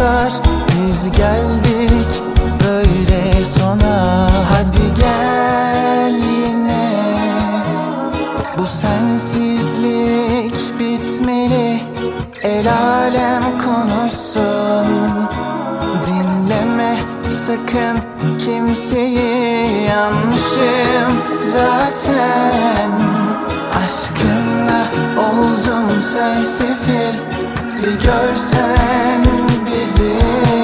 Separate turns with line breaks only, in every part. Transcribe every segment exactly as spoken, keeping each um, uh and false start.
tutar. Biz geldik böyle sona. Hadi gel yine, bu sensizlik bitmeli. El alem konuşsun, dinleme sakın kimseyi. Yanmışım zaten, aşkınla oldum sersefil. Bir görsen bizi,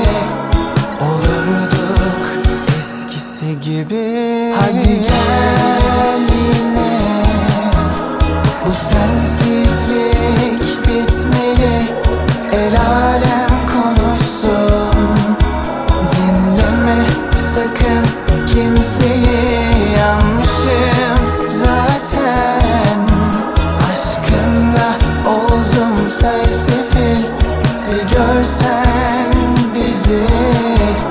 olurduk eskisi gibi. Hadi gel yine, bu sensizlik bitmeli. El alem konuşsun, dinleme sakın kimseyi. Yanmışım zaten, aşkınla oldum sersefil. Bir görsen bizi,